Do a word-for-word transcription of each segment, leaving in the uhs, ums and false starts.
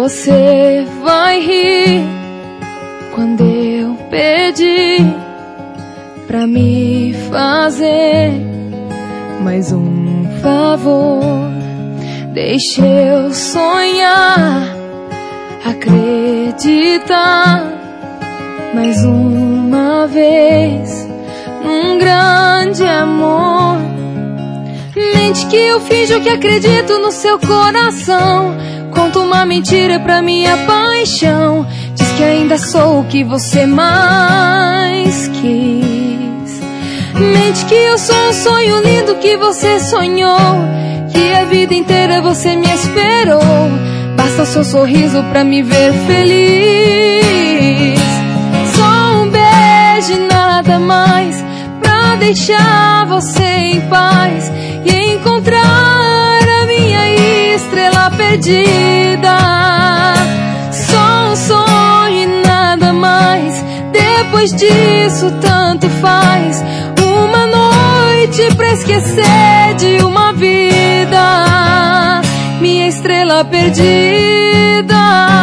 Você vai rir quando eu pedir pra me fazer mais um favor. Deixa eu sonhar, acreditar mais uma vez num grande amor. Mente que eu finjo que acredito no seu coração. Conto uma mentira pra minha paixão. Diz que ainda sou o que você mais quis. Mente que eu sou um sonho lindo que você sonhou, que a vida inteira você me esperou. Basta o seu sorriso pra me ver feliz. Só um beijo e nada mais pra deixar você em paz e encontrar a minha estrela perdida. Só um sonho e nada mais. Depois disso tanto faz. Uma noite pra esquecer de uma vida. Minha estrela perdida.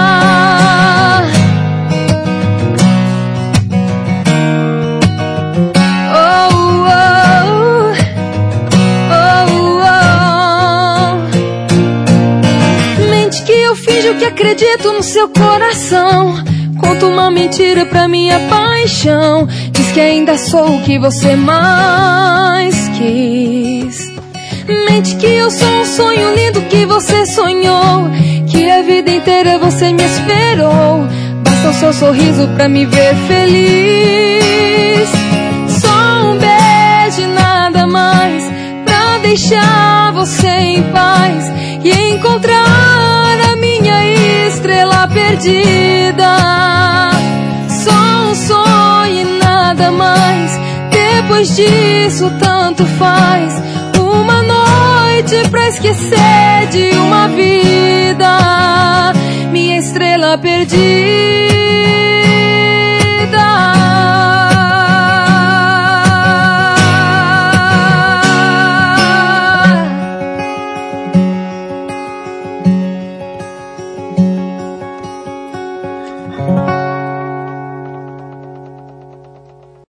Que acredito no seu coração. Conto uma mentira pra minha paixão. Diz que ainda sou o que você mais quis. Mente que eu sou um sonho lindo que você sonhou, que a vida inteira você me esperou. Basta o seu sorriso pra me ver feliz. Só um beijo e nada mais pra deixar você em paz e encontrar a minha estrela perdida. Só um sonho e nada mais. Depois disso tanto faz. Uma noite pra esquecer de uma vida. Minha estrela perdida.